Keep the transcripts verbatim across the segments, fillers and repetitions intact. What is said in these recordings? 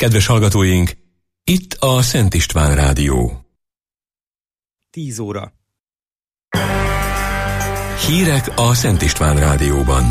Kedves hallgatóink, itt a Szent István Rádió. tíz óra. Hírek a Szent István Rádióban.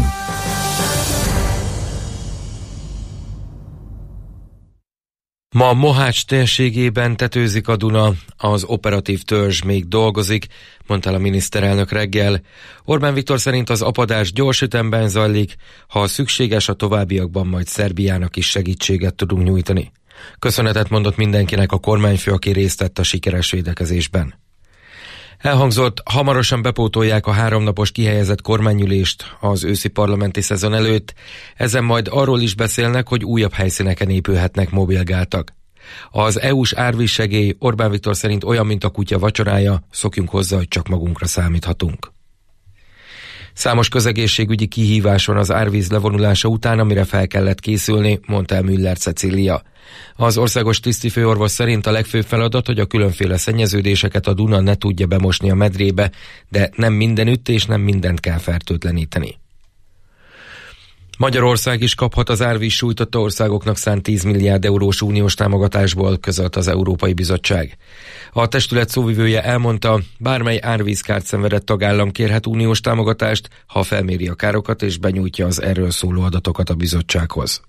Ma Mohács térségében tetőzik a Duna, az operatív törzs még dolgozik, mondta el a miniszterelnök reggel. Orbán Viktor szerint az apadás gyors ütemben zajlik, ha szükséges, a továbbiakban majd Szerbiának is segítséget tudunk nyújtani. Köszönetet mondott mindenkinek a kormányfő, aki részt vett a sikeres védekezésben. Elhangzott, hamarosan bepótolják a háromnapos kihelyezett kormányülést az őszi parlamenti szezon előtt, ezen majd arról is beszélnek, hogy újabb helyszíneken épülhetnek mobilgátak. Az é u-s árvízsegély Orbán Viktor szerint olyan, mint a kutya vacsorája, szokjunk hozzá, hogy csak magunkra számíthatunk. Számos közegészségügyi kihívás van az árvíz levonulása után, amire fel kellett készülni, mondta el Müller Cecília. Az országos tisztifőorvos szerint a legfőbb feladat, hogy a különféle szennyeződéseket a Duna ne tudja bemosni a medrébe, de nem mindenütt és nem mindent kell fertőtleníteni. Magyarország is kaphat az árvíz sújtotta országoknak szánt tíz milliárd eurós uniós támogatásból, közölt az Európai Bizottság. A testület szóvivője elmondta, bármely árvízkárt szenvedett tagállam kérhet uniós támogatást, ha felméri a károkat és benyújtja az erről szóló adatokat a bizottsághoz.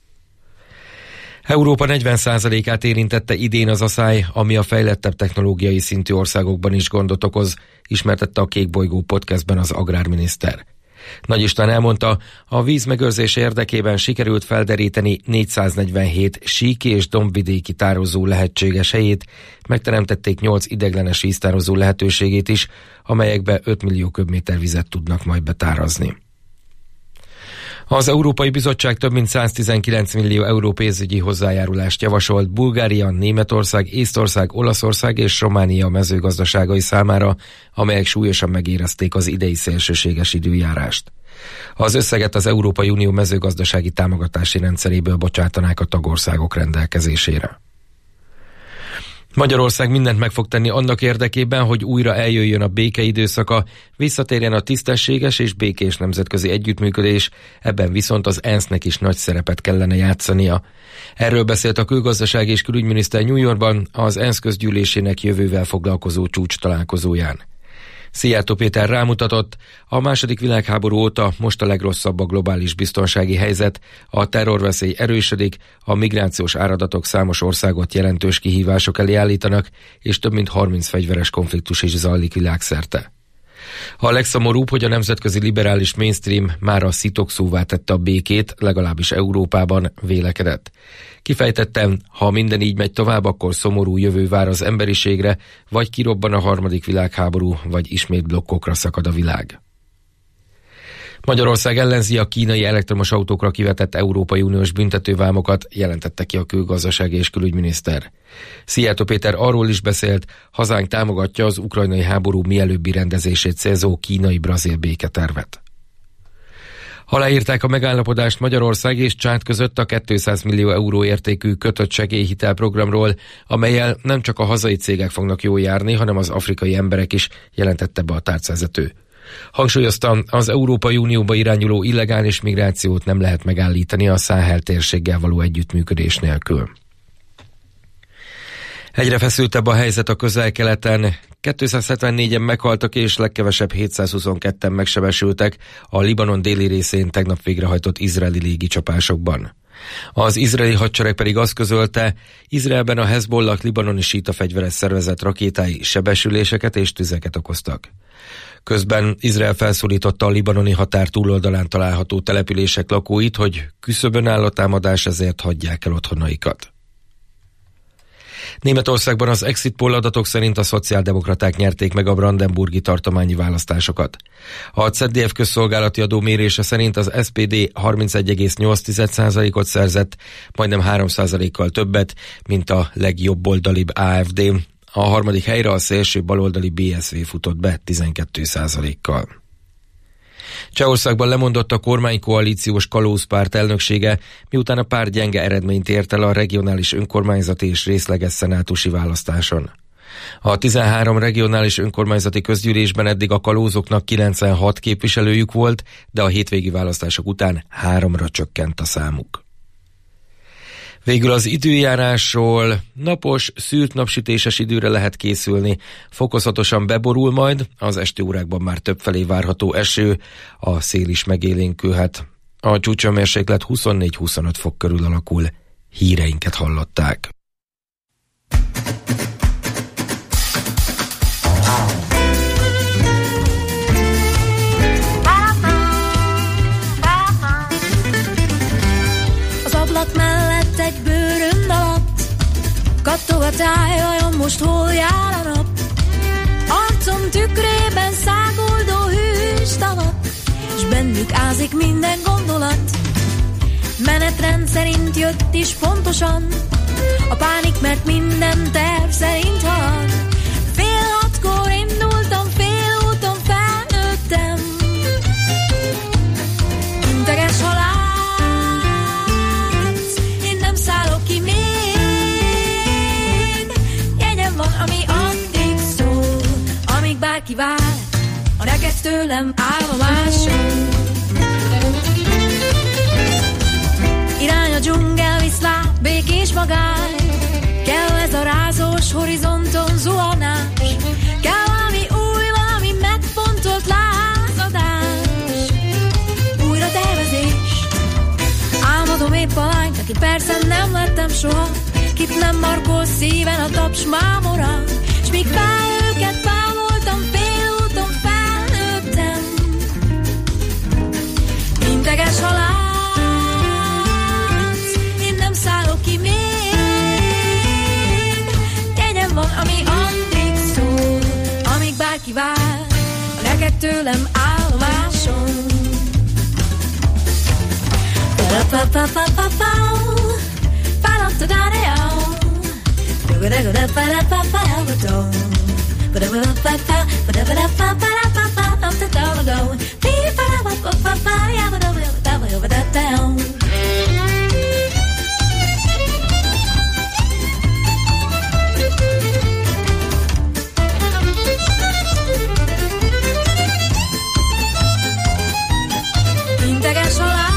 Európa negyven százalékát érintette idén az aszály, ami a fejlettebb technológiai szintű országokban is gondot okoz, ismertette a Kékbolygó podcastben az agrárminiszter. Nagy István elmondta, a vízmegőrzés érdekében sikerült felderíteni négyszáznegyvenhét síki és dombvidéki tározó lehetséges helyét, megteremtették nyolc ideglenes víztározó lehetőségét is, amelyekbe öt millió köbméter vizet tudnak majd betárazni. Az Európai Bizottság több mint száztizenkilenc millió euró pénzügyi hozzájárulást javasolt Bulgária, Németország, Észtország, Olaszország és Románia mezőgazdaságai számára, amelyek súlyosan megérezték az idei szélsőséges időjárást. Az összeget az Európai Unió mezőgazdasági támogatási rendszeréből bocsátanák a tagországok rendelkezésére. Magyarország mindent meg fog tenni annak érdekében, hogy újra eljöjjön a béke időszaka, visszatérjen a tisztességes és békés nemzetközi együttműködés, ebben viszont az ENSZ-nek is nagy szerepet kellene játszania. Erről beszélt a külgazdasági és külügyminiszter New Yorkban az ENSZ közgyűlésének jövővel foglalkozó csúcs találkozóján. Szijjártó Péter rámutatott, a második világháború óta most a legrosszabb a globális biztonsági helyzet, a terrorveszély erősödik, a migrációs áradatok számos országot jelentős kihívások elé állítanak, és több mint harminc fegyveres konfliktus is zajlik világszerte. A legszomorúbb, hogy a nemzetközi liberális mainstream már a szitokszóvá tette a békét, legalábbis Európában, vélekedett. Kifejtettem, ha minden így megy tovább, akkor szomorú jövő vár az emberiségre, vagy kirobban a harmadik világháború, vagy ismét blokkokra szakad a világ. Magyarország ellenzi a kínai elektromos autókra kivetett Európai Uniós büntetővámokat, jelentette ki a külgazdasági és külügyminiszter. Szijjártó Péter arról is beszélt, hazánk támogatja az ukrajnai háború mielőbbi rendezését célzó kínai-brazil béketervet. Aláírták a megállapodást Magyarország és Csád között a kétszáz millió euró értékű kötött segélyhitelprogramról, amellyel nem csak a hazai cégek fognak jól járni, hanem az afrikai emberek is, jelentette be a tárcavezető. Hangsúlyoztam, az Európai Unióba irányuló illegális migrációt nem lehet megállítani a Száhel térséggel való együttműködés nélkül. Egyre feszültebb a helyzet a Közel-Keleten. kétszázhetvennégyen meghaltak és legkevesebb hétszázhuszonketten megsebesültek a Libanon déli részén tegnap végrehajtott izraeli légicsapásokban. Az izraeli hadsereg pedig azt közölte, Izraelben a Hezbollah libanoni síta fegyveres szervezet rakétái sebesüléseket és tüzeket okoztak. Közben Izrael felszólította a libanoni határ túloldalán található települések lakóit, hogy küszöbön áll a támadás, ezért hagyják el otthonaikat. Németországban az exit poll adatok szerint a szociáldemokraták nyerték meg a brandenburgi tartományi választásokat. A zé dé ef közszolgálati adó mérése szerint az es pé dé harmincegy egész nyolc százalékot szerzett, majdnem három százalékkal többet, mint a legjobboldalibb á ef dé. A harmadik helyre a szélső baloldali bé es vé futott be tizenkét százalékkal. Csehországban lemondott a kormánykoalíciós kalózpárt elnöksége, miután a párt gyenge eredményt ért el a regionális önkormányzati és részleges szenátusi választáson. A tizenhárom regionális önkormányzati közgyűlésben eddig a kalózoknak kilencvenhat képviselőjük volt, de a hétvégi választások után háromra csökkent a számuk. Végül az időjárásról: napos, szűrt napsütéses időre lehet készülni, fokozatosan beborul majd, az esti órákban már többfelé várható eső, a szél is megélénkülhet. A csúcshőmérséklet huszonnégy-huszonöt fok körül alakul. Híreinket hallották. Mellett egy bőrönd alatt kattog a táj, vajon most hol jár a nap? Arcom tükrében száguldó hűs tavak, s bennük ázik minden gondolat. Menetrend szerint jött is pontosan a pánik, mert minden terv szerint halad. Fél hatkor indultam, fél úton felnőttem. Integes halál, szállok ki még. Jegyem van, ami addig szól, amíg bárki vár, a neked tőlem állomáson. Irány a dzsungel, viszlát, békés magány. Kell ez a rázós horizonton zuhanás. Kell valami új, valami megfontolt lázadás. Újra tervezés. Álmodom épp a lányt, aki persze nem lettem soha, kit nem markol szíven a taps mámora, s míg fel őket bámoltam, fél úton felnőttem. Integes halálc, én nem szállok ki még. Jegyem van, ami addig szól, amíg bárki vár, a neked tőlem állomáson. Integes halál,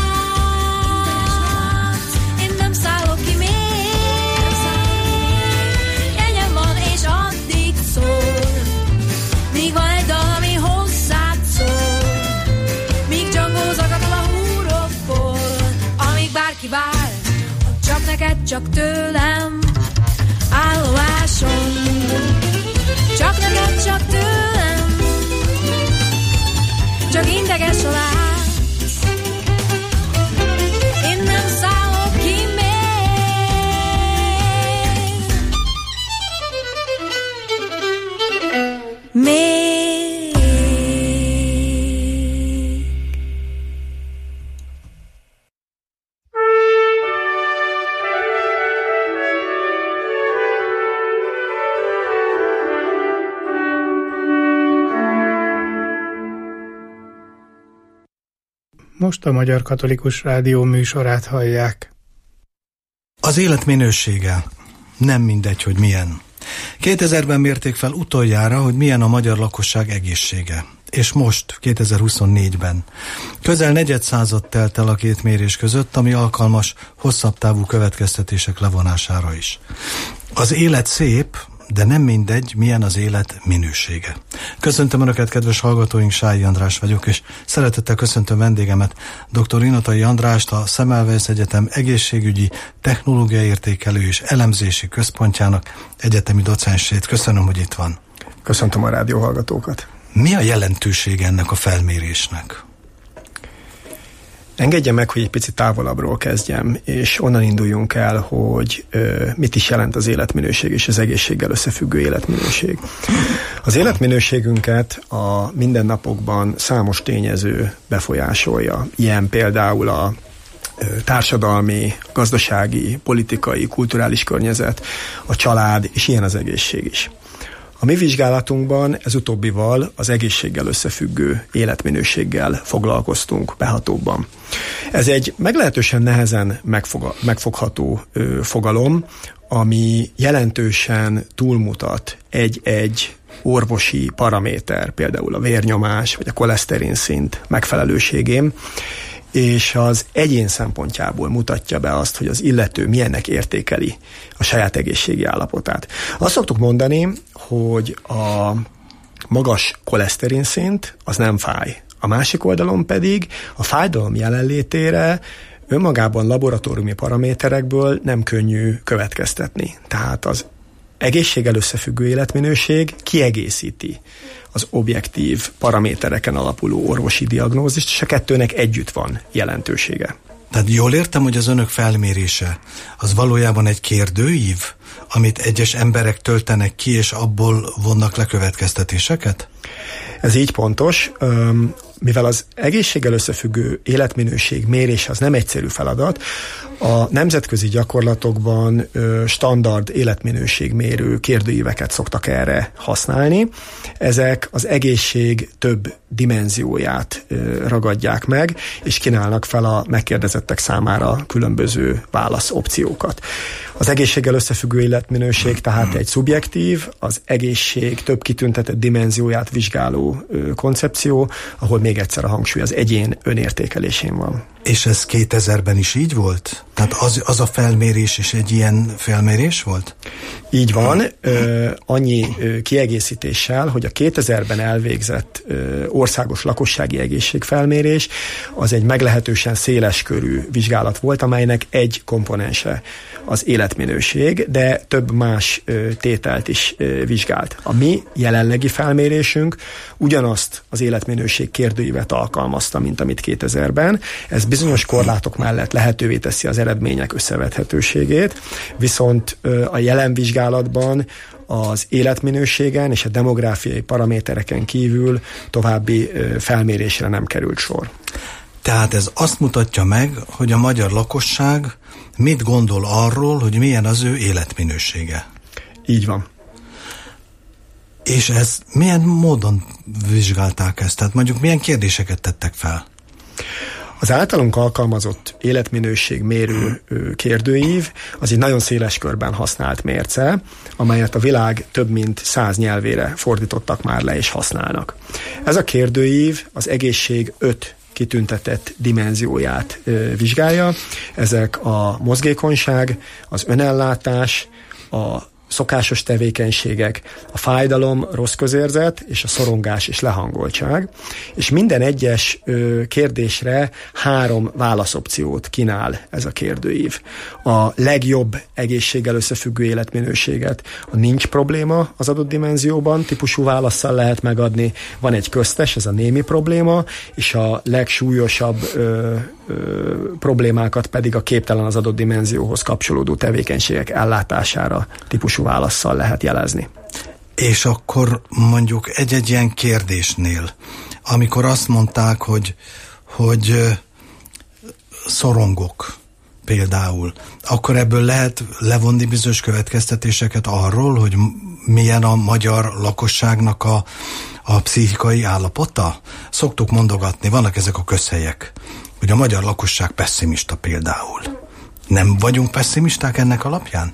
vár, csak neked, csak tőlem állomáson. Csak neked, csak tőlem, csak integes a látsz. Én nem szállok ki még. Még. Most a Magyar Katolikus Rádió műsorát hallják. Az élet minősége nem mindegy, hogy milyen. kétezerben mérték fel utoljára, hogy milyen a magyar lakosság egészsége. És most, kétezer-huszonnégyben. Közel negyedszázad telt el a két mérés között, ami alkalmas hosszabb távú következtetések levonására is. Az élet szép, de nem mindegy, milyen az élet minősége. Köszöntöm Önöket, kedves hallgatóink, Sályi András vagyok, és szeretettel köszöntöm vendégemet, dr. Inatai Andrást, a Semmelweis Egyetem egészségügyi, technológiai értékelő és elemzési központjának egyetemi docensét. Köszönöm, hogy itt van. Köszöntöm a rádió hallgatókat. Mi a jelentősége ennek a felmérésnek? Engedje meg, hogy egy picit távolabbról kezdjem, és onnan induljunk el, hogy ö, mit is jelent az életminőség és az egészséggel összefüggő életminőség. Az életminőségünket a mindennapokban számos tényező befolyásolja. Ilyen például a ö, társadalmi, gazdasági, politikai, kulturális környezet, a család, és ilyen az egészség is. A mi vizsgálatunkban ez utóbbival, az egészséggel összefüggő életminőséggel foglalkoztunk behatóbban. Ez egy meglehetősen nehezen megfog, megfogható ö, fogalom, ami jelentősen túlmutat egy-egy orvosi paraméter, például a vérnyomás vagy a koleszterin szint megfelelőségén, és az egyén szempontjából mutatja be azt, hogy az illető milyennek értékeli a saját egészségi állapotát. Azt szoktuk mondani, hogy a magas koleszterin szint az nem fáj. A másik oldalon pedig a fájdalom jelenlétére önmagában laboratóriumi paraméterekből nem könnyű következtetni. Tehát az egészséggel összefüggő életminőség kiegészíti az objektív paramétereken alapuló orvosi diagnózist, és a kettőnek együtt van jelentősége. Tehát jól értem, hogy az önök felmérése az valójában egy kérdőív, amit egyes emberek töltenek ki, és abból vonnak le következtetéseket? Ez így pontos. Mivel az egészséggel összefüggő életminőség mérése az nem egyszerű feladat, a nemzetközi gyakorlatokban standard életminőségmérő kérdőíveket szoktak erre használni. Ezek az egészség több dimenzióját ragadják meg, és kínálnak fel a megkérdezettek számára különböző válaszopciókat. Az egészséggel összefüggő életminőség tehát egy szubjektív, az egészség több kitüntetett dimenzióját vizsgáló koncepció, ahol még egyszer a hangsúly az egyén önértékelésén van. És ez kétezerben is így volt? Tehát az, az a felmérés is egy ilyen felmérés volt? Így van, ö, annyi ö, kiegészítéssel, hogy a kétezerben elvégzett ö, országos lakossági egészségfelmérés az egy meglehetősen széleskörű vizsgálat volt, amelynek egy komponense az életminőség, de több más ö, tételt is ö, vizsgált. A mi jelenlegi felmérésünk ugyanazt az életminőség kérdőívet alkalmazta, mint amit kétezerben. Ez bizonyos korlátok mellett lehetővé teszi az eredmények összevethetőségét, viszont ö, a jelen vizsgálatban az életminőségen és a demográfiai paramétereken kívül további ö, felmérésre nem került sor. Tehát ez azt mutatja meg, hogy a magyar lakosság mit gondol arról, hogy milyen az ő életminősége. Így van. És ez milyen módon vizsgálták ezt? Tehát mondjuk milyen kérdéseket tettek fel? Az általunk alkalmazott életminőségmérő kérdőív az egy nagyon széles körben használt mérce, amelyet a világ több mint száz nyelvére fordítottak már le és használnak. Ez a kérdőív az egészség öt kitüntetett dimenzióját ö, vizsgálja. Ezek a mozgékonyság, az önellátás, a szokásos tevékenységek, a fájdalom, rossz közérzet és a szorongás és lehangoltság, és minden egyes ö, kérdésre három válaszopciót kínál ez a kérdőív. A legjobb egészséggel összefüggő életminőséget a nincs probléma az adott dimenzióban, típusú válasszal lehet megadni, van egy köztes, ez a némi probléma, és a legsúlyosabb ö, ö, problémákat pedig a képtelen az adott dimenzióhoz kapcsolódó tevékenységek ellátására típusú válasszal lehet jelezni. És akkor mondjuk egy-egy ilyen kérdésnél, amikor azt mondták, hogy, hogy szorongok például, akkor ebből lehet levonni bizonyos következtetéseket arról, hogy milyen a magyar lakosságnak a, a pszichikai állapota? Szoktuk mondogatni, vannak ezek a közhelyek, hogy a magyar lakosság pesszimista például. Nem vagyunk pesszimisták ennek alapján?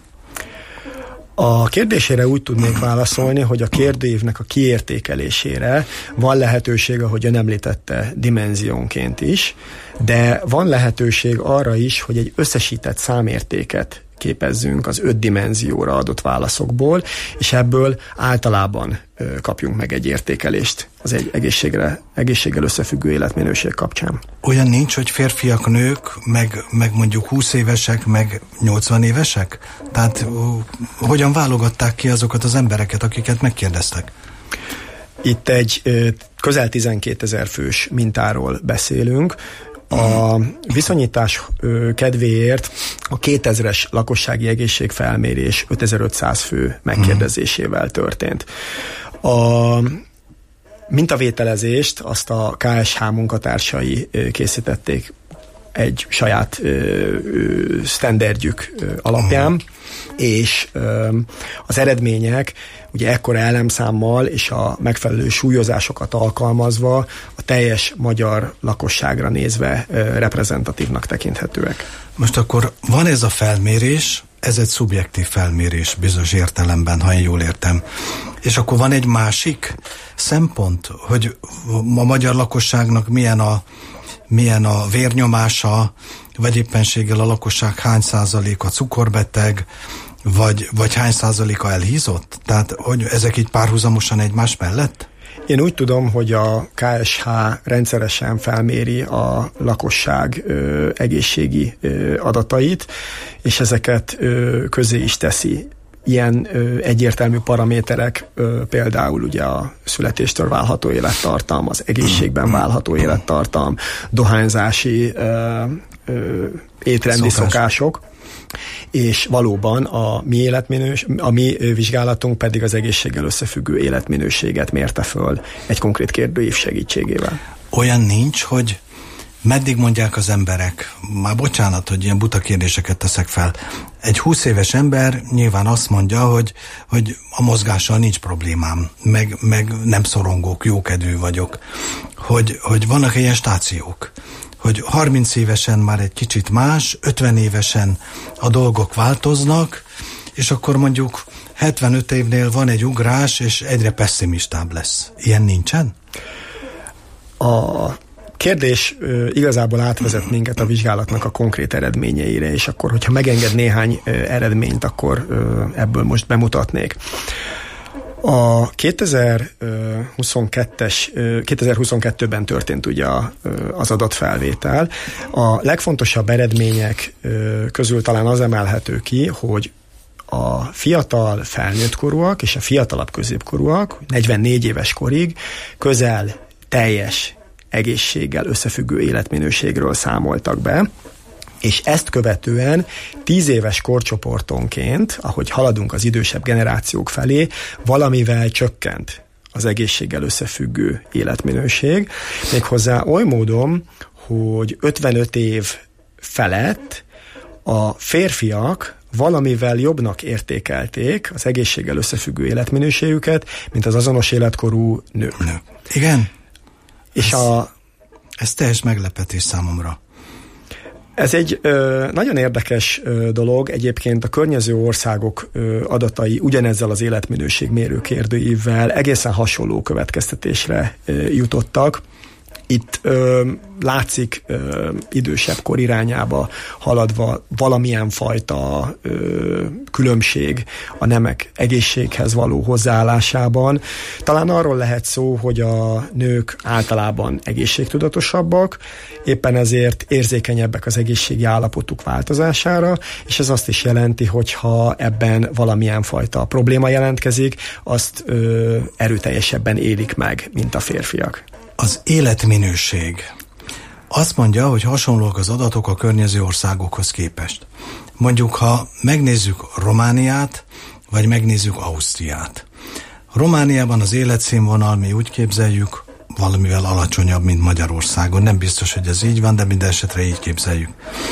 A kérdésére úgy tudnék válaszolni, hogy a kérdőívnek a kiértékelésére van lehetőség, ahogy ön említette, dimenziónként is, de van lehetőség arra is, hogy egy összesített számértéket képezzünk az öt dimenzióra adott válaszokból, és ebből általában ö, kapjunk meg egy értékelést az egy egészségre, egészséggel összefüggő életminőség kapcsán. Olyan nincs, hogy férfiak, nők, meg, meg mondjuk húsz évesek, meg nyolcvan évesek? Tehát uh, hogyan válogatták ki azokat az embereket, akiket megkérdeztek? Itt egy ö, közel tizenkétezer fős mintáról beszélünk. A viszonyítás kedvéért a kétezres lakossági egészségfelmérés ötezer-ötszáz fő megkérdezésével történt. A mintavételezést azt a ká es há munkatársai készítették egy saját sztenderdjük alapján, és az eredmények ugye ekkora elemszámmal és a megfelelő súlyozásokat alkalmazva a teljes magyar lakosságra nézve reprezentatívnak tekinthetőek. Most akkor van ez a felmérés, ez egy szubjektív felmérés bizonyos értelemben, ha én jól értem. És akkor van egy másik szempont, hogy a magyar lakosságnak milyen a milyen a vérnyomása, vagy éppenséggel a lakosság hány százaléka cukorbeteg, vagy, vagy hány százaléka elhízott? Tehát, hogy ezek így párhuzamosan egymás mellett? Én úgy tudom, hogy a ká es há rendszeresen felméri a lakosság ö, egészségi ö, adatait, és ezeket ö, közé is teszi. Ilyen ö, egyértelmű paraméterek, ö, például ugye a születéstől válható élettartam, az egészségben válható élettartam, dohányzási ö, ö, étrendi Szokás. szokások, és valóban a mi életminős, a mi vizsgálatunk pedig az egészséggel összefüggő életminőséget mérte föl egy konkrét kérdőív segítségével. Olyan nincs, hogy meddig mondják az emberek, már bocsánat, hogy ilyen buta kérdéseket teszek fel, egy húsz éves ember nyilván azt mondja, hogy, hogy a mozgással nincs problémám, meg, meg nem szorongok, jókedvű vagyok, hogy, hogy vannak ilyen stációk, hogy harminc évesen már egy kicsit más, ötven évesen a dolgok változnak, és akkor mondjuk hetvenöt évnél van egy ugrás, és egyre pessimistább lesz. Ilyen nincsen? A kérdés ö, igazából átvezet minket a vizsgálatnak a konkrét eredményeire, és akkor, hogyha megenged néhány ö, eredményt, akkor ö, ebből most bemutatnék. A kétezer-huszonkettes, kétezer-huszonkettőben történt ugye az adatfelvétel. A legfontosabb eredmények közül talán az emelhető ki, hogy a fiatal felnőttkorúak és a fiatalabb középkorúak negyvennégy éves korig közel teljes egészséggel összefüggő életminőségről számoltak be, és ezt követően tíz éves korcsoportonként, ahogy haladunk az idősebb generációk felé, valamivel csökkent az egészséggel összefüggő életminőség. Méghozzá oly módon, hogy ötvenöt év felett a férfiak valamivel jobbnak értékelték az egészséggel összefüggő életminőségüket, mint az azonos életkorú nők. Nő. Igen? És ez, a... ez teljes meglepetés számomra. Ez egy ö, nagyon érdekes ö, dolog, egyébként a környező országok ö, adatai ugyanezzel az életminőségmérő kérdőívvel egészen hasonló következtetésre ö, jutottak. Itt ö, látszik ö, idősebb kor irányába haladva valamilyen fajta ö, különbség a nemek egészséghez való hozzáállásában. Talán arról lehet szó, hogy a nők általában egészségtudatosabbak, éppen ezért érzékenyebbek az egészségi állapotuk változására, és ez azt is jelenti, hogyha ebben valamilyen fajta probléma jelentkezik, azt ö, erőteljesebben élik meg, mint a férfiak. Az életminőség. Azt mondja, hogy hasonlóak az adatok a környező országokhoz képest. Mondjuk, ha megnézzük Romániát, vagy megnézzük Ausztriát. Romániában az életszínvonal, mi úgy képzeljük, valamivel alacsonyabb, mint Magyarországon. Nem biztos, hogy ez így van, de minden esetre így képzeljük.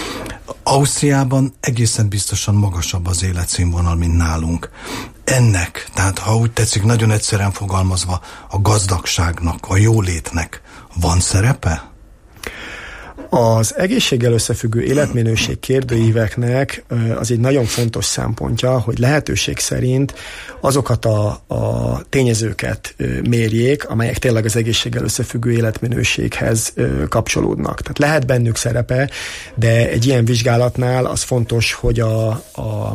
Ausztriában egészen biztosan magasabb az életszínvonal, mint nálunk. Ennek, tehát ha úgy tetszik, nagyon egyszerűen fogalmazva, a gazdagságnak, a jólétnek van szerepe? Az egészséggel összefüggő életminőség kérdőíveknek az egy nagyon fontos szempontja, hogy lehetőség szerint azokat a, a tényezőket mérjék, amelyek tényleg az egészséggel összefüggő életminőséghez kapcsolódnak. Tehát lehet bennük szerepe, de egy ilyen vizsgálatnál az fontos, hogy a, a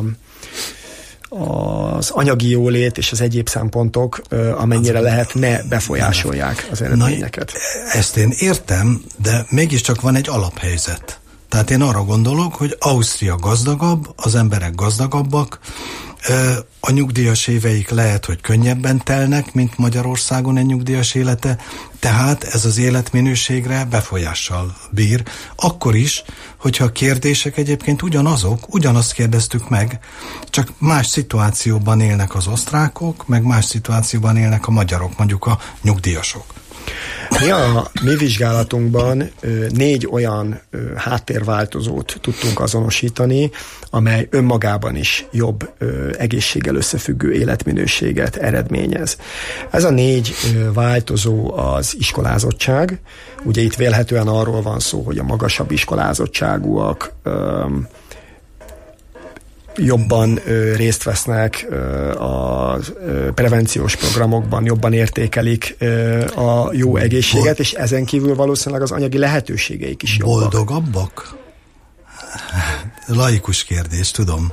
az anyagi jólét és az egyéb szempontok, amennyire lehet, ne befolyásolják az eredményeket. Na, ezt én értem, de mégiscsak van egy alaphelyzet. Tehát én arra gondolok, hogy Ausztria gazdagabb, az emberek gazdagabbak, a nyugdíjas éveik lehet, hogy könnyebben telnek, mint Magyarországon egy nyugdíjas élete, tehát ez az életminőségre befolyással bír. Akkor is, hogyha a kérdések egyébként ugyanazok, ugyanazt kérdeztük meg, csak más szituációban élnek az osztrákok, meg más szituációban élnek a magyarok, mondjuk a nyugdíjasok. Mi a mi vizsgálatunkban négy olyan háttérváltozót tudtunk azonosítani, amely önmagában is jobb egészséggel összefüggő életminőséget eredményez. Ez a négy változó az iskolázottság. Ugye itt vélhetően arról van szó, hogy a magasabb iskolázottságúak jobban ö, részt vesznek ö, a ö, prevenciós programokban, jobban értékelik ö, a jó egészséget, és ezen kívül valószínűleg az anyagi lehetőségeik is jobbak. Boldogabbak? Laikus kérdés, tudom.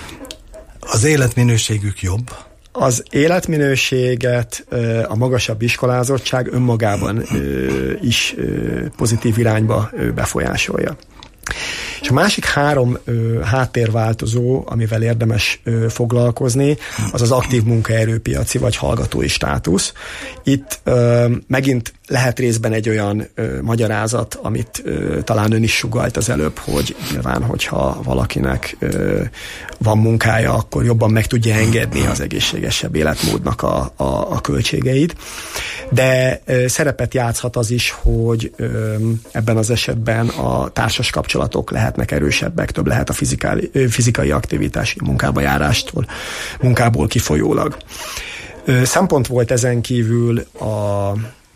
Az életminőségük jobb? Az életminőséget a magasabb iskolázottság önmagában is pozitív irányba befolyásolja. És a másik három ö, háttérváltozó, amivel érdemes ö, foglalkozni, az az aktív munkaerőpiaci vagy hallgatói státusz. Itt ö, megint lehet részben egy olyan ö, magyarázat, amit ö, talán ön is sugalt az előbb, hogy nyilván, hogyha valakinek ö, van munkája, akkor jobban meg tudja engedni az egészségesebb életmódnak a, a, a költségeit. De ö, szerepet játszhat az is, hogy ö, ebben az esetben a társas kapcsolatok lehetnek erősebbek, több lehet a fizikai, ö, fizikai aktivitási munkába járástól, munkából kifolyólag. Ö, szempont volt ezen kívül a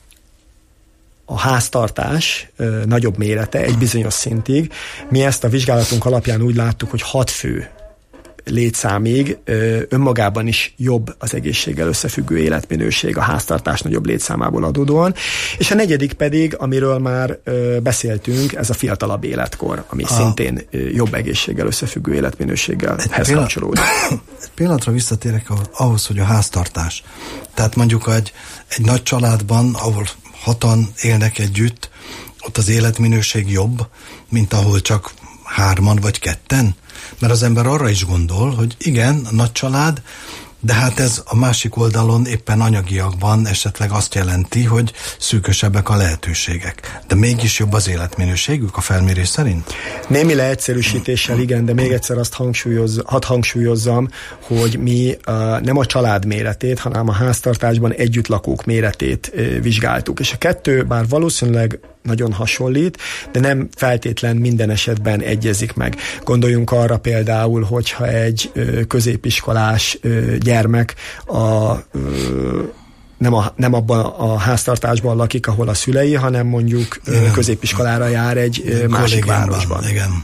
a háztartás ö, nagyobb mérete egy bizonyos szintig. Mi ezt a vizsgálatunk alapján úgy láttuk, hogy hat fő létszámig ö, önmagában is jobb az egészséggel összefüggő életminőség a háztartás nagyobb létszámából adódóan. És a negyedik pedig, amiről már ö, beszéltünk, ez a fiatalabb életkor, ami a... szintén ö, jobb egészséggel összefüggő életminőséggel hez kapcsolódik. Egy pillanatra visszatérek ahhoz, hogy a háztartás. Tehát mondjuk egy, egy nagy családban, ahol hatan élnek együtt, ott az életminőség jobb, mint ahol csak hárman vagy ketten? Mert az ember arra is gondol, hogy igen, nagy család, de hát ez a másik oldalon éppen anyagiakban esetleg azt jelenti, hogy szűkösebbek a lehetőségek. De mégis jobb az életminőségük a felmérés szerint? Némi leegyszerűsítéssel igen, de még egyszer azt hangsúlyoz, hadd hangsúlyozzam, hogy mi uh, nem a család méretét, hanem a háztartásban együttlakók méretét uh, vizsgáltuk. És a kettő, bár valószínűleg nagyon hasonlít, de nem feltétlen minden esetben egyezik meg. Gondoljunk arra például, hogyha egy ö, középiskolás ö, gyermek a, ö, nem, a, nem abban a háztartásban lakik, ahol a szülei, hanem mondjuk ö, középiskolára jár egy ö, másik városban. Igen.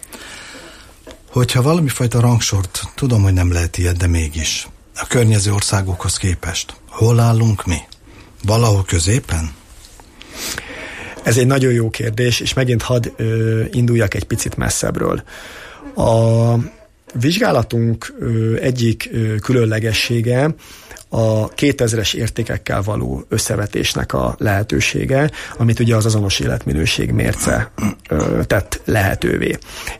Hogyha valamifajta rangsort, tudom, hogy nem lehet ilyet, de mégis, a környező országokhoz képest, hol állunk mi? Valahol középen? Ez egy nagyon jó kérdés, és megint hadd ö, induljak egy picit messzebbről. A vizsgálatunk ö, egyik ö, különlegessége a kétezres értékekkel való összevetésnek a lehetősége, amit ugye az azonos életminőség mérce ö, tett lehetővé.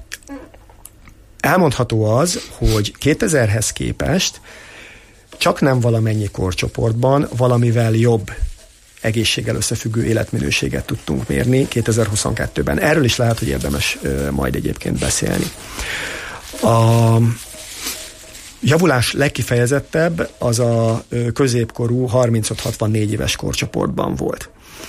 Elmondható az, hogy kétezerhez képest csak nem valamennyi korcsoportban valamivel jobb egészséggel összefüggő életminőséget tudtunk mérni kétezer-huszonkettőben. Erről is lehet, hogy érdemes ö, majd egyébként beszélni. A javulás legkifejezettebb az a ö, középkorú harmincöt-hatvannégy éves korcsoportban volt.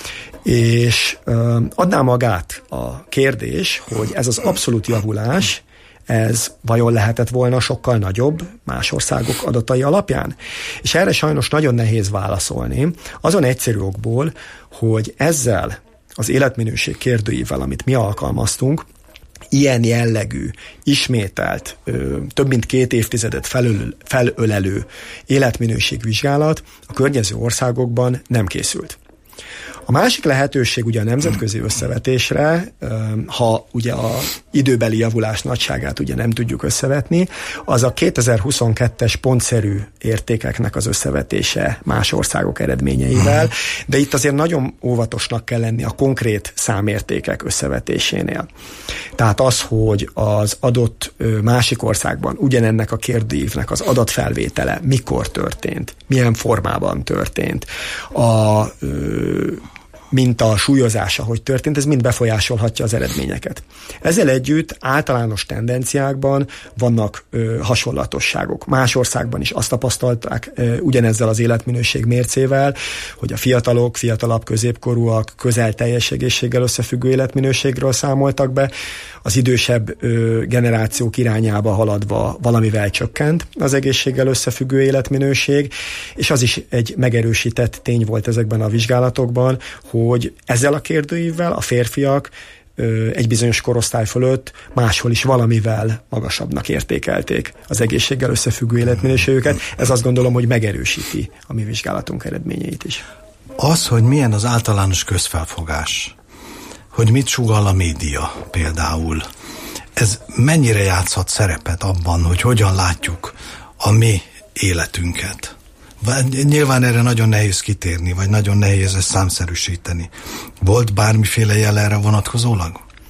És ö, adná magát a kérdés, hogy ez az abszolút javulás, ez vajon lehetett volna sokkal nagyobb más országok adatai alapján? És erre sajnos nagyon nehéz válaszolni, azon egyszerű okból, hogy ezzel az életminőség kérdőívvel, amit mi alkalmaztunk, ilyen jellegű, ismételt, ö, több mint két évtizedet felöl, felölelő életminőségvizsgálat a környező országokban nem készült. A másik lehetőség ugye a nemzetközi összevetésre, ha ugye a időbeli javulás nagyságát ugye nem tudjuk összevetni, az a kétezer-huszonkettes pontszerű értékeknek az összevetése más országok eredményeivel, de itt azért nagyon óvatosnak kell lenni a konkrét számértékek összevetésénél. Tehát az, hogy az adott másik országban ugyanennek a kérdőívnek az adatfelvétele mikor történt, milyen formában történt, a mint a súlyozása, hogy történt, ez mind befolyásolhatja az eredményeket. Ezzel együtt általános tendenciákban vannak ö, hasonlatosságok. Más országban is azt tapasztalták ö, ugyanezzel az életminőség mércével, hogy a fiatalok, fiatalabb középkorúak közel teljes egészséggel összefüggő életminőségről számoltak be, az idősebb ö, generációk irányába haladva valamivel csökkent az egészséggel összefüggő életminőség, és az is egy megerősített tény volt ezekben a vizsgálatokban, hogy ezzel a kérdőívvel a férfiak egy bizonyos korosztály fölött máshol is valamivel magasabbnak értékelték az egészséggel összefüggő életminőségüket. Ez azt gondolom, hogy megerősíti a mi vizsgálatunk eredményeit is. Az, hogy milyen az általános közfelfogás, hogy mit sugall a média például, ez mennyire játszhat szerepet abban, hogy hogyan látjuk a mi életünket? Nyilván erre nagyon nehéz kitérni, vagy nagyon nehéz ezt számszerűsíteni. Volt bármiféle jel erre vonatkozólag?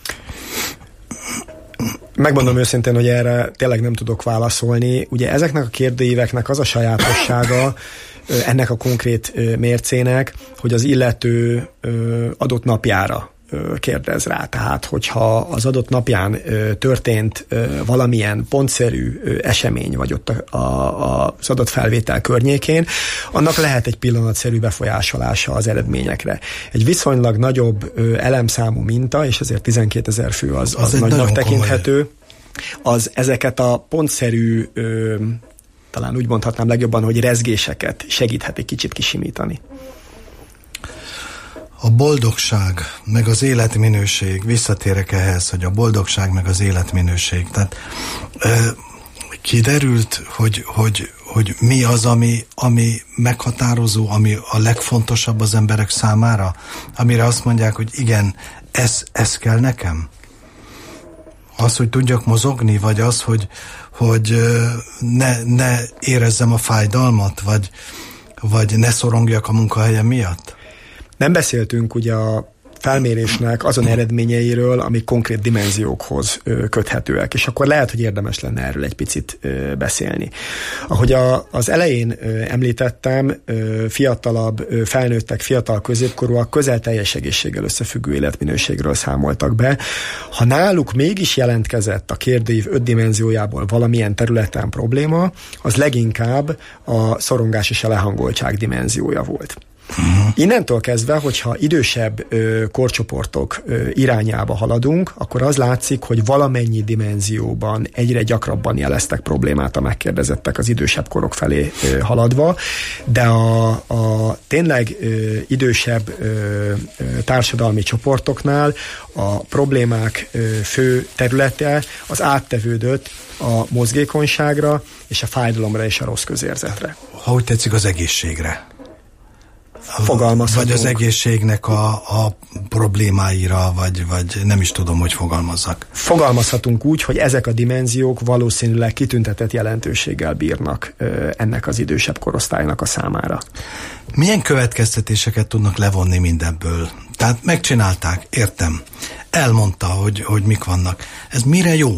Megmondom őszintén, hogy erre tényleg nem tudok válaszolni. Ugye ezeknek a kérdőíveknek az a sajátossága, ennek a konkrét mércének, hogy az illető adott napjára kérdez rá. Tehát, hogyha az adott napján történt valamilyen pontszerű esemény, vagy ott a, a, az adott felvétel környékén, annak lehet egy pillanatszerű befolyásolása az eredményekre. Egy viszonylag nagyobb elemszámú minta, és ezért tizenkétezer fő az, az, az nagynak tekinthető, az ezeket a pontszerű, talán úgy mondhatnám legjobban, hogy rezgéseket segíthet egy kicsit kisimítani. A boldogság, meg az életminőség, visszatérek ehhez, hogy a boldogság, meg az életminőség. Tehát e, kiderült, hogy, hogy, hogy mi az, ami, ami meghatározó, ami a legfontosabb az emberek számára, amire azt mondják, hogy igen, ez, ez kell nekem? Az, hogy tudjak mozogni, vagy az, hogy, hogy ne, ne érezzem a fájdalmat, vagy, vagy ne szorongjak a munkahelyem miatt? Nem beszéltünk ugye a felmérésnek azon eredményeiről, amik konkrét dimenziókhoz ö, köthetőek, és akkor lehet, hogy érdemes lenne erről egy picit ö, beszélni. Ahogy a, az elején ö, említettem, ö, fiatalabb ö, felnőttek, fiatal középkorúak közel teljes egészséggel összefüggő életminőségről számoltak be. Ha náluk mégis jelentkezett a kérdőív öt dimenziójából valamilyen területen probléma, az leginkább a szorongás és a lehangoltság dimenziója volt. Uh-huh. Innentől kezdve, hogyha idősebb ö, korcsoportok ö, irányába haladunk, akkor az látszik, hogy valamennyi dimenzióban egyre gyakrabban jeleztek problémát a megkérdezettek az idősebb korok felé ö, haladva, de a, a tényleg ö, idősebb ö, ö, társadalmi csoportoknál a problémák ö, fő területe az áttevődött a mozgékonyságra és a fájdalomra és a rossz közérzetre. Ha úgy tetszik, az egészségre. Fogalmazhatunk. Vagy az egészségnek a, a problémáira, vagy, vagy nem is tudom, hogy fogalmazzak. Fogalmazhatunk úgy, hogy ezek a dimenziók valószínűleg kitüntetett jelentőséggel bírnak ö, ennek az idősebb korosztálynak a számára. Milyen következtetéseket tudnak levonni mindebből? Tehát megcsinálták, értem. Elmondta, hogy, hogy mik vannak. Ez mire jó?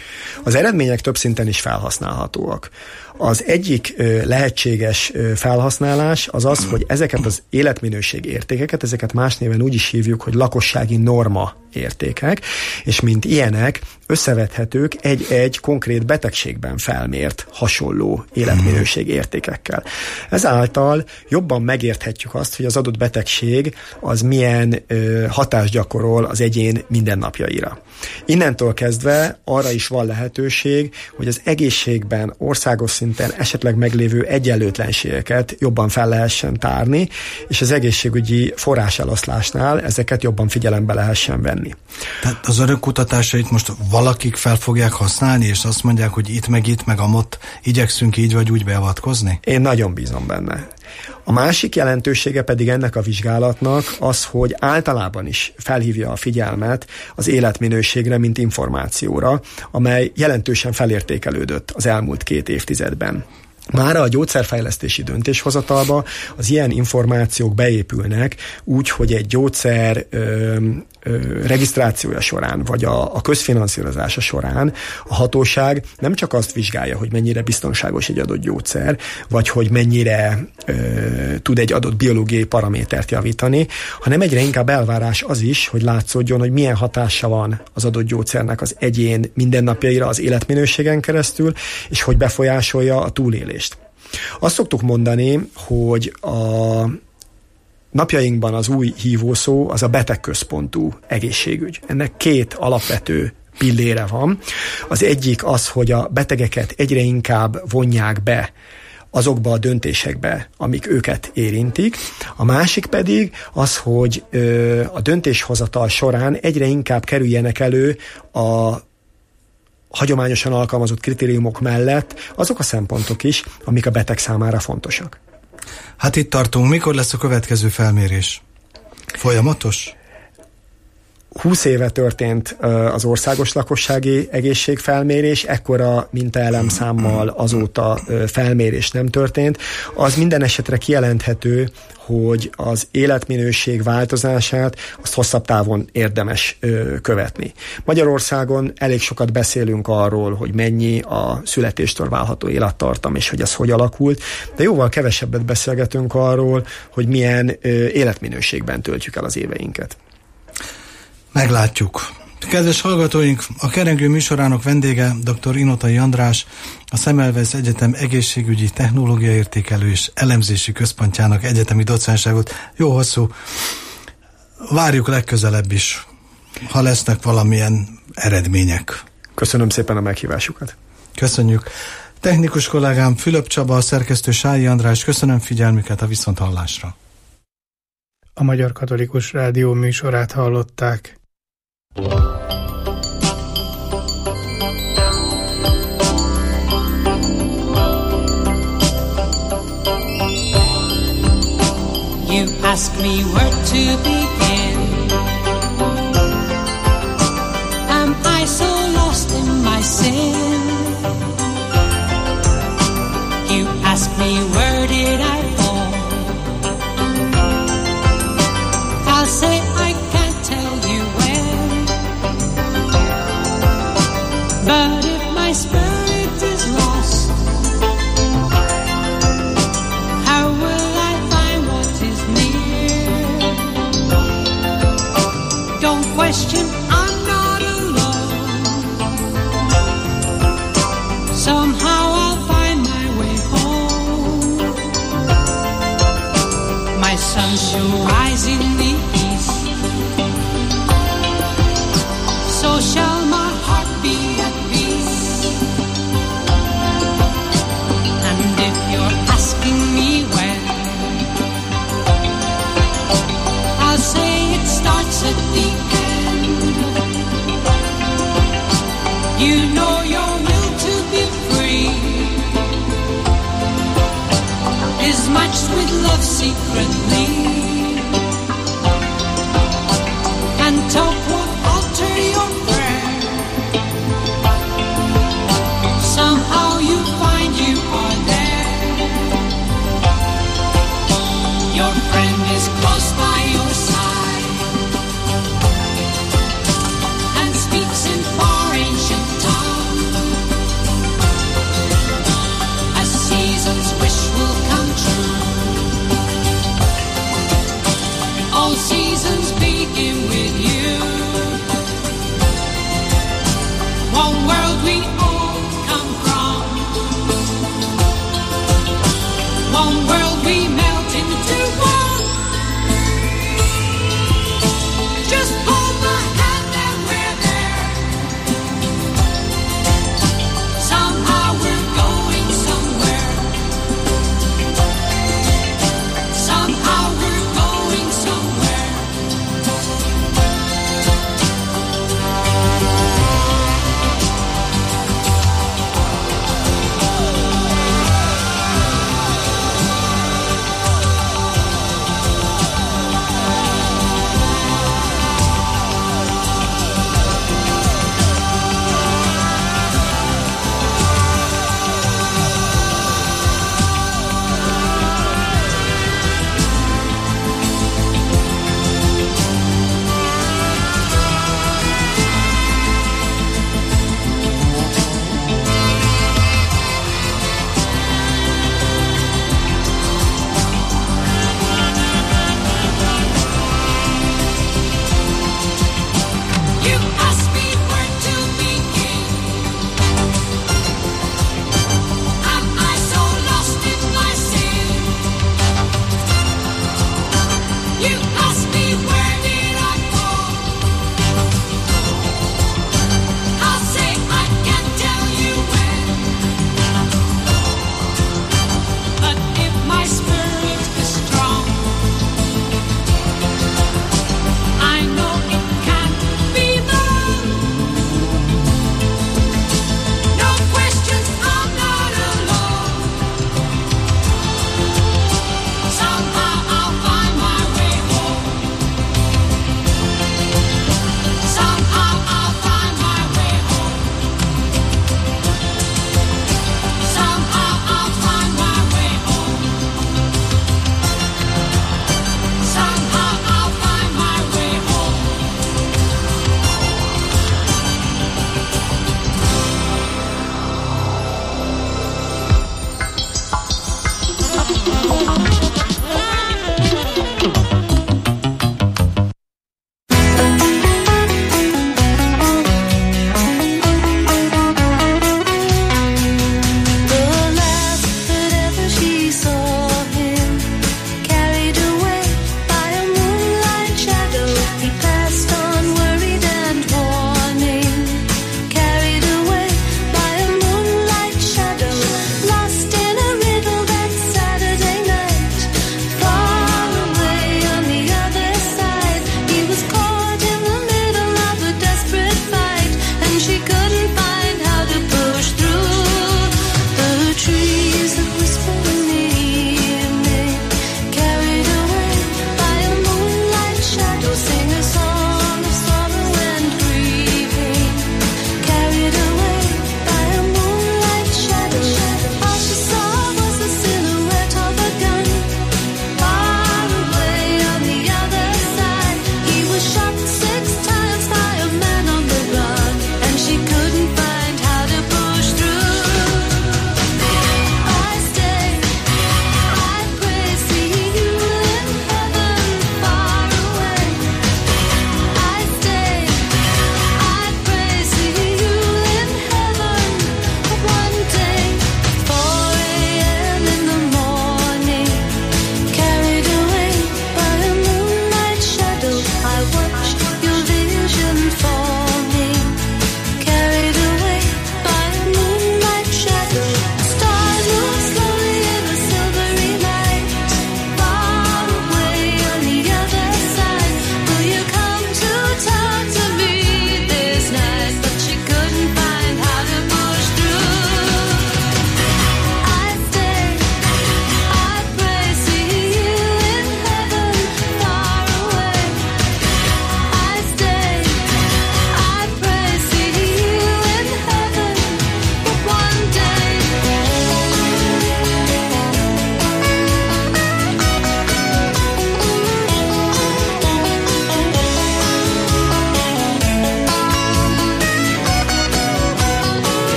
Az eredmények több szinten is felhasználhatóak. Az egyik ö, lehetséges ö, felhasználás az az, hogy ezeket az életminőség értékeket, ezeket más néven úgy is hívjuk, hogy lakossági norma értékek, és mint ilyenek összevethetők egy-egy konkrét betegségben felmért hasonló életminőség értékekkel. Ezáltal jobban megérthetjük azt, hogy az adott betegség az milyen ö, hatást gyakorol az egyén mindennapjaira. Innentől kezdve arra is van lehetőség, hogy az egészségben országos szinten esetleg meglévő egyenlőtlenségeket jobban fel lehessen tárni, és az egészségügyi forráseloszlásnál ezeket jobban figyelembe lehessen venni. Tehát az önök kutatásait most valakik fel fogják használni, és azt mondják, hogy itt meg itt meg amott igyekszünk így vagy úgy beavatkozni? Én nagyon bízom benne. A másik jelentősége pedig ennek a vizsgálatnak az, hogy általában is felhívja a figyelmet az életminőségre, mint információra, amely jelentősen felértékelődött az elmúlt két évtizedben. Mára a gyógyszerfejlesztési döntéshozatalba az ilyen információk beépülnek úgy, hogy egy gyógyszer ö, ö, regisztrációja során, vagy a, a közfinanszírozása során a hatóság nem csak azt vizsgálja, hogy mennyire biztonságos egy adott gyógyszer, vagy hogy mennyire ö, tud egy adott biológiai paramétert javítani, hanem egyre inkább elvárás az is, hogy látszódjon, hogy milyen hatása van az adott gyógyszernek az egyén mindennapjaira, az életminőségen keresztül, és hogy befolyásolja a túlélést. Azt szoktuk mondani, hogy a napjainkban az új hívószó az a betegközpontú egészségügy. Ennek két alapvető pillére van. Az egyik az, hogy a betegeket egyre inkább vonják be azokba a döntésekbe, amik őket érintik. A másik pedig az, hogy ö, a döntéshozatal során egyre inkább kerüljenek elő a hagyományosan alkalmazott kritériumok mellett azok a szempontok is, amik a beteg számára fontosak. Hát itt tartunk. Mikor lesz a következő felmérés? Folyamatos? húsz éve történt az országos lakossági egészségfelmérés, ekkora mintaelemszámmal azóta felmérés nem történt. Az minden esetre kijelenthető, hogy az életminőség változását azt hosszabb távon érdemes követni. Magyarországon elég sokat beszélünk arról, hogy mennyi a születéstől válható élettartam, és hogy ez hogy alakult, de jóval kevesebbet beszélgetünk arról, hogy milyen életminőségben töltjük el az éveinket. Meglátjuk. Kedves hallgatóink, a Kerengő műsorának vendége dr. Inotai András, a Semmelweis Egyetem egészségügyi technológiaértékelő és elemzési központjának egyetemi docense volt. Jó hosszú. Várjuk legközelebb is, ha lesznek valamilyen eredmények. Köszönöm szépen a meghívásukat. Köszönjük. Technikus kollégám Fülöp Csaba, a szerkesztő Sályi András, köszönöm figyelmüket, a viszonthallásra. A Magyar Katolikus Rádió műsorát hallották. You ask me where to begin. Am I so lost in my sin? You ask me where did I fall? I'll say I can't tell you when. But if my spirit is lost, how will I find what is near? Don't question, I'm not alone. Somehow I'll find my way home. My sun shall rise in the east, so shall my heart be at peace. And if you're asking me when, I'll say it starts at the end. You know your will to be free is matched with love secretly, and talk won't alter your prayer. Somehow you find you are there. Your friend is close by your side and speaks in far ancient tongue. A season's wish will come true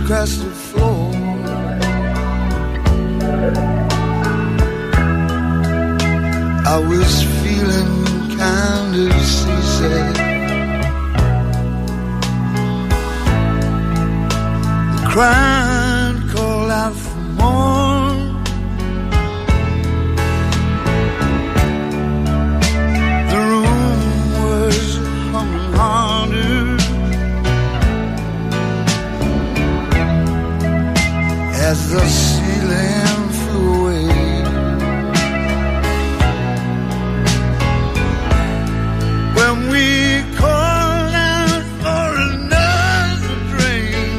crushed the floor. I was feeling kind of seasick. The crowd called out for more. The room was humming harder as the ceiling flew away. When we called out for another drink,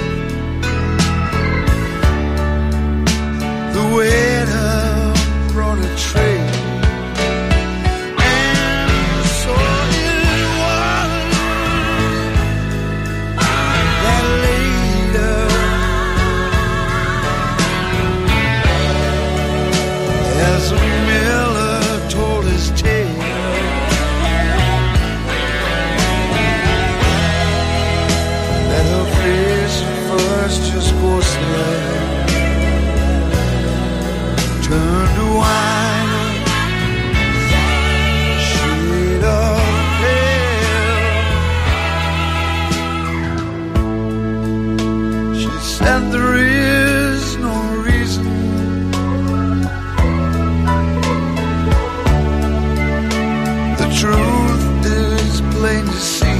the waiter brought a tray, and so it was that later, as a miller told his tale, that her face first just ghostly turned to wine, shade of pale. She said there is no reason the truth is plain to see.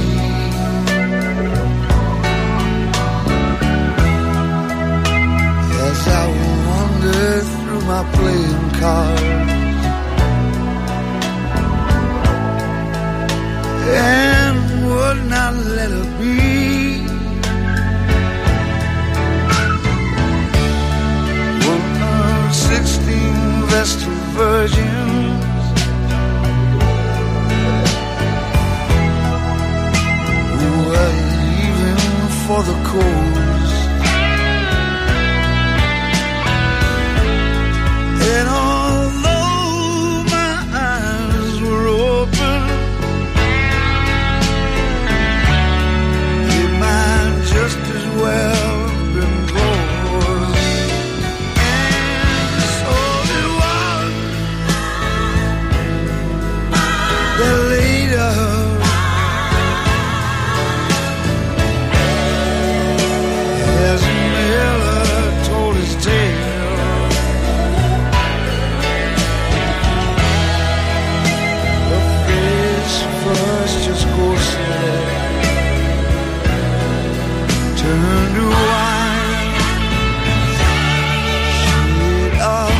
As I wandered through my playing cards and would not let her be, one of sixteen Vestal virgins who were leaving for the coast. And although my eyes were open, they might just as well have been closed. And so it was that later, as Miller told his tale, first just go slow, turn to wine, shade of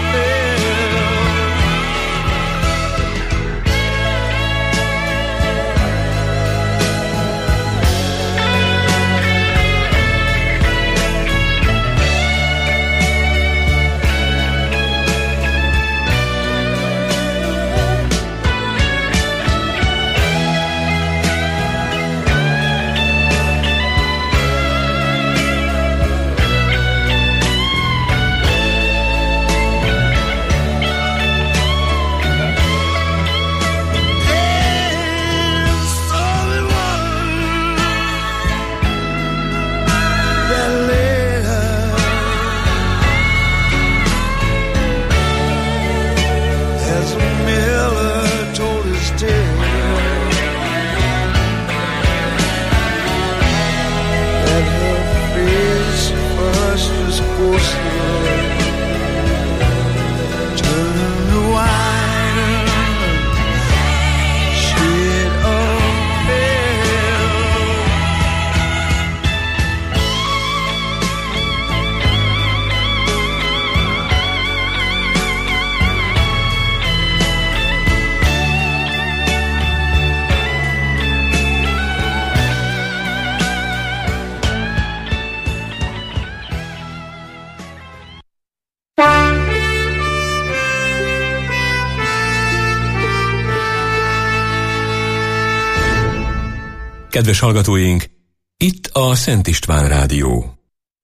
Kedves hallgatóink, itt a Szent István Rádió.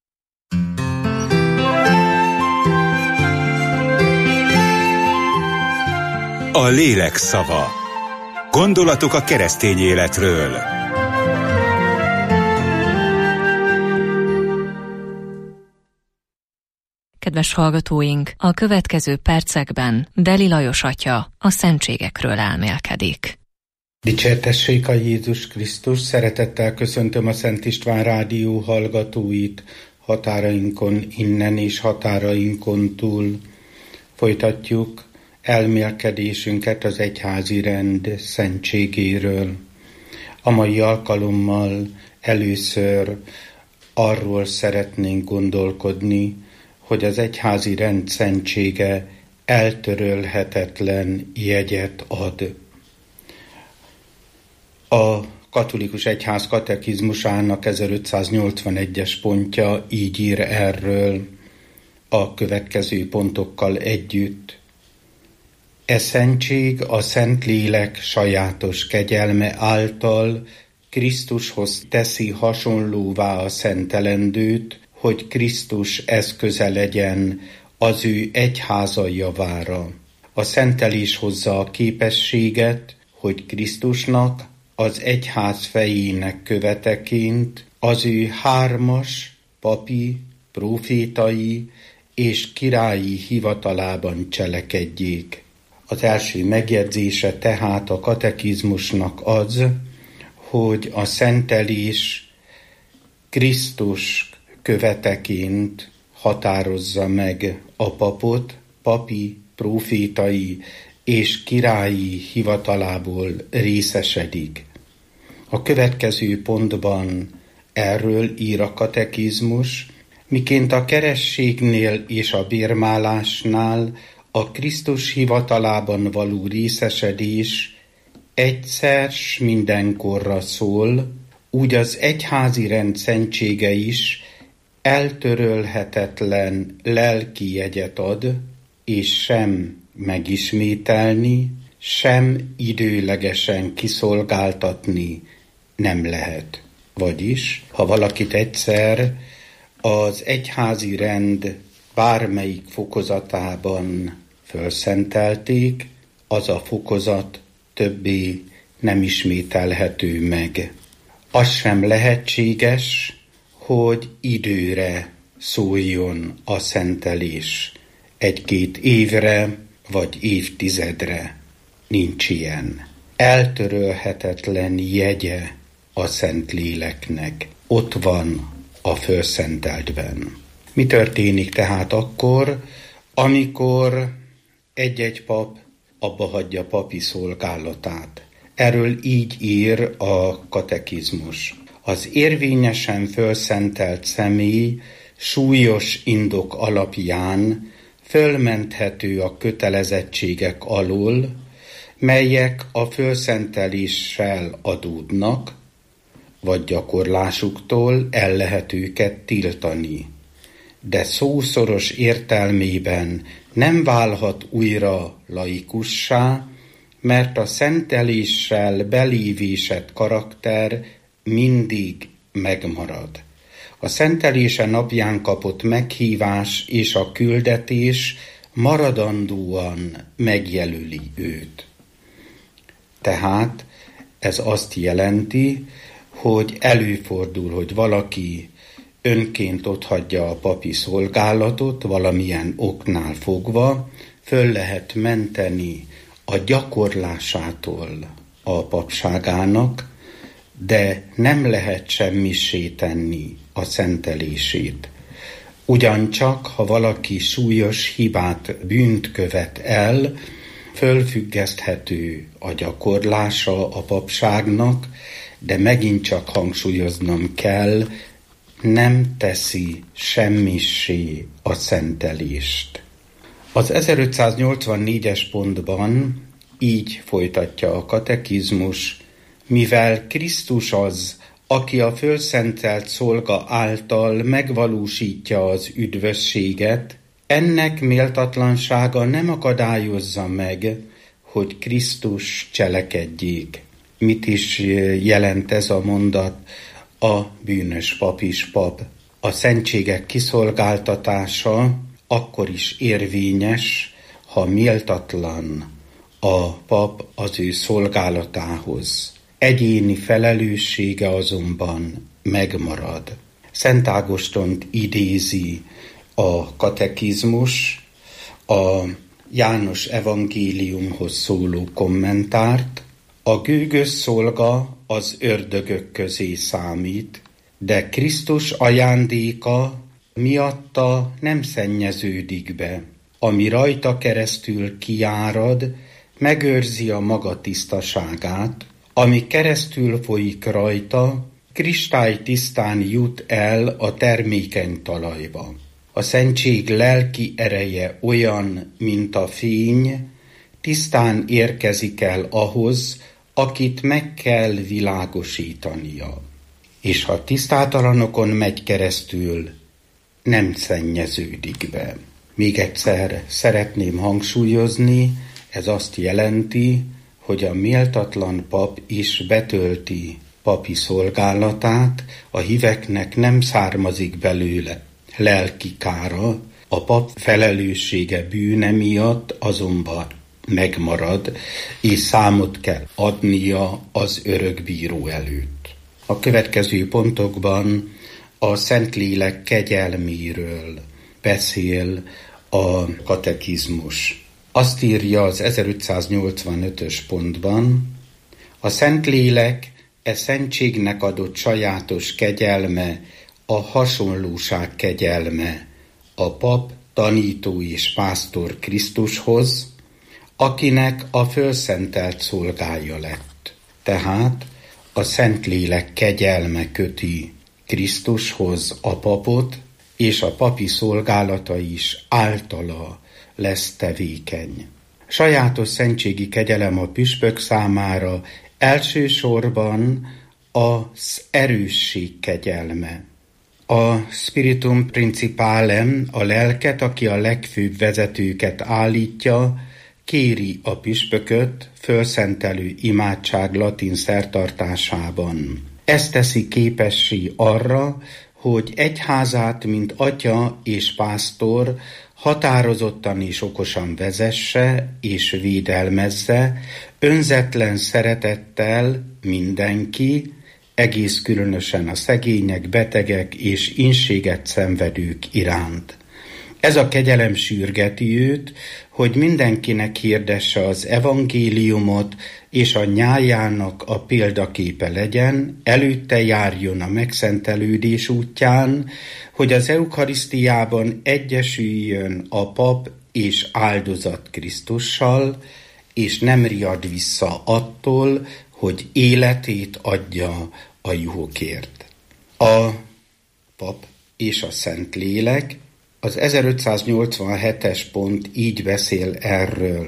A lélek szava. Gondolatok a keresztény életről. kedves hallgatóink, a következő percekben Deli Lajos atya a szentségekről elmélkedik. Dicsértessék a Jézus Krisztus, szeretettel köszöntöm a Szent István Rádió hallgatóit határainkon innen és határainkon túl. Folytatjuk elmélkedésünket az egyházi rend szentségéről. A mai alkalommal először arról szeretnénk gondolkodni, hogy az egyházi rend szentsége eltörölhetetlen jegyet ad. A katolikus egyház katekizmusának ezerötszáznyolcvanegyes pontja így ír erről a következő pontokkal együtt. E szentség a Szentlélek sajátos kegyelme által Krisztushoz teszi hasonlóvá a szentelendőt, hogy Krisztus eszköze legyen az ő egyháza javára. A szentelés hozza a képességet, hogy Krisztusnak, az egyház fejének követeként az ő hármas, papi, prófétai és királyi hivatalában cselekedjék. Az első megjegyzése tehát a katekizmusnak az, hogy a szentelés Krisztus követeként határozza meg a papot, papi, prófétai és királyi hivatalából részesedik. A következő pontban erről ír a katekizmus, miként a kerességnél és a bérmálásnál a Krisztus hivatalában való részesedés egyszer s mindenkorra szól, úgy az egyházi rend szentsége is eltörölhetetlen lelki jegyet ad, és sem megismételni, sem időlegesen kiszolgáltatni nem lehet. Vagyis, ha valakit egyszer az egyházi rend bármelyik fokozatában fölszentelték, az a fokozat többé nem ismételhető meg. Az sem lehetséges, hogy időre szóljon a szentelés. Egy-két évre vagy évtizedre nincs ilyen. Eltörölhetetlen jegye a Szentléleknek. Ott van a fölszenteltben. Mi történik tehát akkor, amikor egy-egy pap abba hagyja papi szolgálatát? Erről így ír a katekizmus. Az érvényesen fölszentelt személy súlyos indok alapján fölmenthető a kötelezettségek alól, melyek a fölszenteléssel adódnak, vagy gyakorlásuktól el lehet őket tiltani. De szószoros értelmében nem válhat újra laikussá, mert a szenteléssel belévésett karakter mindig megmarad. A szentelése napján kapott meghívás és a küldetés maradandóan megjelöli őt. Tehát ez azt jelenti, hogy előfordul, hogy valaki önként otthagyja a papi szolgálatot, valamilyen oknál fogva, föl lehet menteni a gyakorlásától a papságának, de nem lehet semmissé tenni a szentelését. Ugyancsak, ha valaki súlyos hibát, bűnt követ el, fölfüggeszthető a gyakorlása a papságnak, de megint csak hangsúlyoznom kell, nem teszi semmissé a szentelést. Az ezerötszáznyolcvannégyes pontban így folytatja a katekizmus, mivel Krisztus az, aki a fölszentelt szolga által megvalósítja az üdvösséget, ennek méltatlansága nem akadályozza meg, hogy Krisztus cselekedjék. Mit is jelent ez a mondat? A bűnös pap is pap. A szentségek kiszolgáltatása akkor is érvényes, ha méltatlan a pap az ő szolgálatához. Egyéni felelőssége azonban megmarad. Szent Ágostont idézi a katekizmus, a János evangéliumhoz szóló kommentárt, a gőgös szolga az ördögök közé számít, de Krisztus ajándéka miatta nem szennyeződik be. Ami rajta keresztül kiárad, megőrzi a maga tisztaságát, ami keresztül folyik rajta, kristálytisztán jut el a termékeny talajba. A szentség lelki ereje olyan, mint a fény, tisztán érkezik el ahhoz, akit meg kell világosítania. És ha tisztátalanokon megy keresztül, nem szennyeződik be. Még egyszer szeretném hangsúlyozni, ez azt jelenti, hogy a méltatlan pap is betölti papi szolgálatát, a híveknek nem származik belőle lelki kára, a pap felelőssége bűne miatt azonban megmarad, és számot kell adnia az örökbíró előtt. A következő pontokban a Szentlélek kegyelméről beszél a katekizmus. Azt írja az ezerötszáznyolcvanötös pontban, a Szentlélek e szentségnek adott sajátos kegyelme, a hasonlóság kegyelme, a pap, tanító és pásztor Krisztushoz, akinek a fölszentelt szolgája lett. Tehát a Szentlélek kegyelme köti Krisztushoz a papot, és a papi szolgálata is általa lesz tevékeny. Sajátos szentségi kegyelem a püspök számára elsősorban az erősség kegyelme. A spiritum principalem, a lelket, aki a legfőbb vezetőket állítja, kéri a püspököt fölszentelő imádság latin szertartásában. Ez teszi képessé arra, hogy egyházát, mint atya és pásztor határozottan és okosan vezesse és védelmezze, önzetlen szeretettel mindenki, egész különösen a szegények, betegek és inséget szenvedők iránt. Ez a kegyelem sürgeti őt, hogy mindenkinek hirdesse az evangéliumot, és a nyájának a példaképe legyen, előtte járjon a megszentelődés útján, hogy az eukarisztiában egyesüljön a pap és áldozat Krisztussal, és nem riad vissza attól, hogy életét adja a juhokért. A pap és a Szentlélek az ezerötszáznyolcvanhetes pont így beszél erről.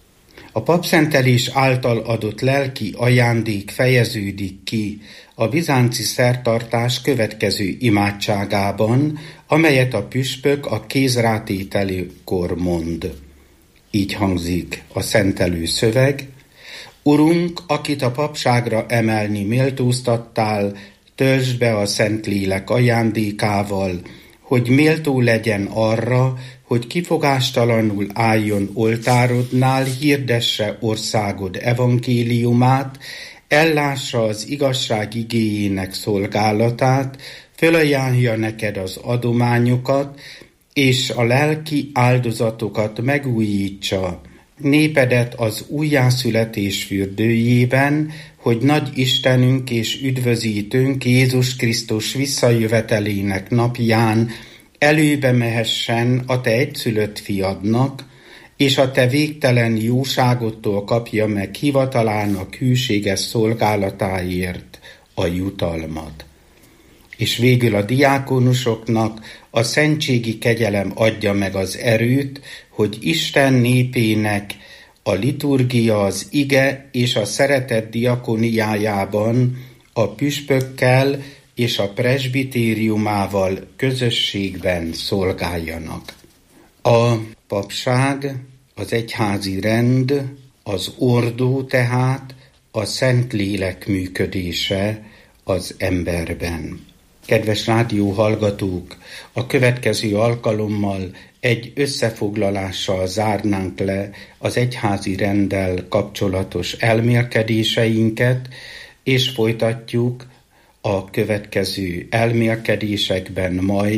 A papszentelés által adott lelki ajándék fejeződik ki a bizánci szertartás következő imádságában, amelyet a püspök a kézrátételőkor mond. Így hangzik a szentelő szöveg: Urunk, akit a papságra emelni méltóztattál, töltsd be a Szentlélek ajándékával, hogy méltó legyen arra, hogy kifogástalanul álljon oltárodnál, hirdesse országod evangéliumát, ellássa az igazság igéjének szolgálatát, fölajánlja neked az adományokat, és a lelki áldozatokat megújítsa, népedet az újjászületés fürdőjében, hogy nagy Istenünk és üdvözítőnk Jézus Krisztus visszajövetelének napján előbe mehessen a te egyszülött fiadnak, és a te végtelen jóságodtól kapja meg hivatalának hűséges szolgálatáért a jutalmat. És végül a diákonusoknak a szentségi kegyelem adja meg az erőt, hogy Isten népének a liturgia, az ige és a szeretet diakoniájában a püspökkel és a presbitériumával közösségben szolgáljanak. A papság, az egyházi rend, az ordó tehát a Szentlélek működése az emberben. Kedves rádióhallgatók, a következő alkalommal egy összefoglalással zárnánk le az egyházi renddel kapcsolatos elmélkedéseinket, és folytatjuk a következő elmélkedésekben majd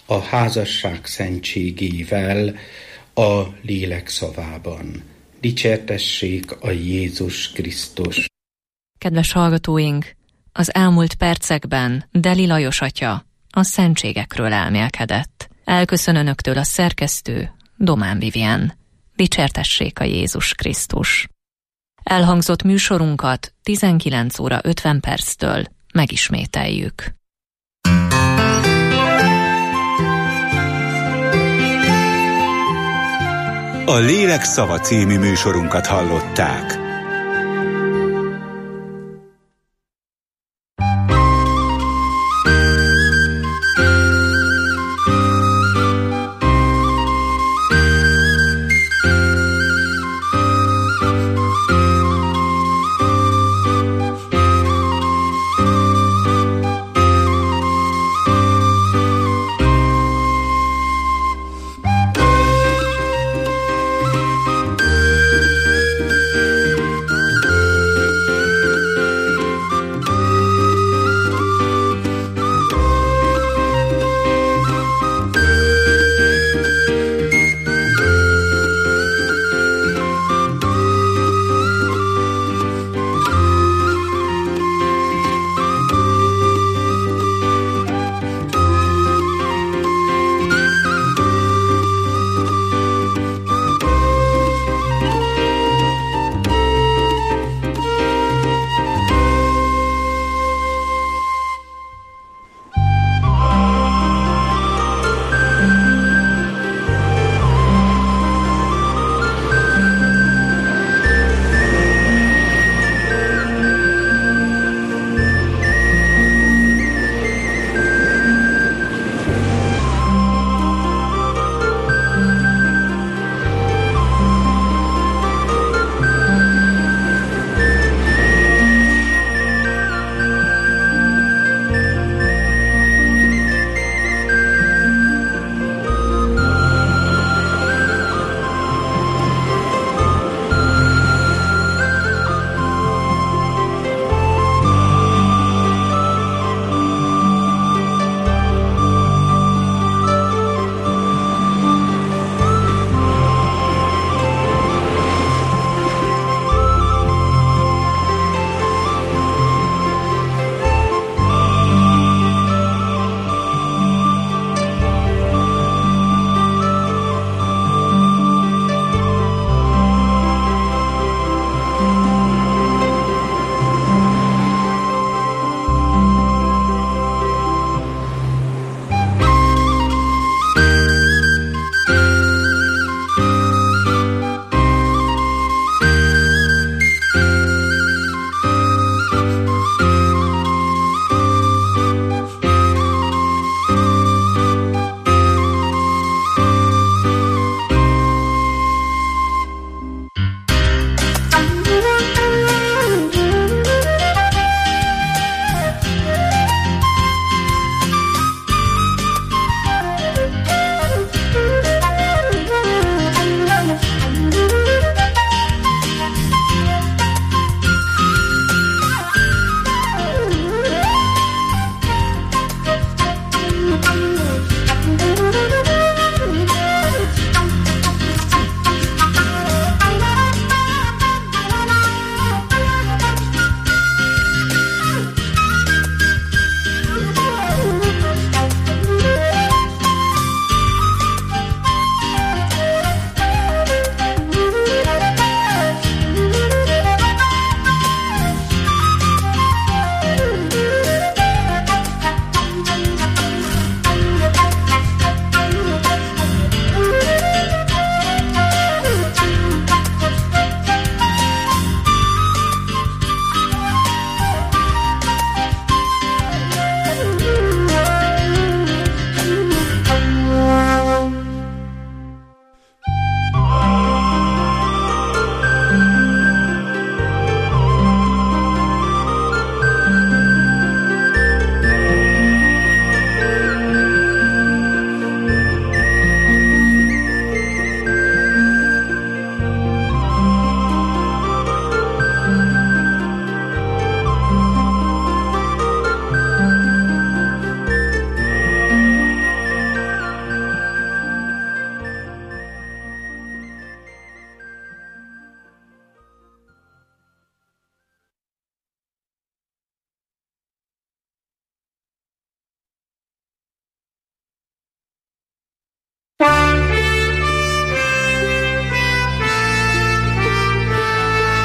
a házasság szentségével a lélek szavában. Dicsértessék a Jézus Krisztus! Kedves hallgatóink, az elmúlt percekben Deli Lajos atya a szentségekről elmélkedett. Elköszön önöktől a szerkesztő, Domán Vivien. Dicsértessék a Jézus Krisztus! Elhangzott műsorunkat tizenkilenc óra ötven perctől megismételjük. A Lélek szava című műsorunkat hallották.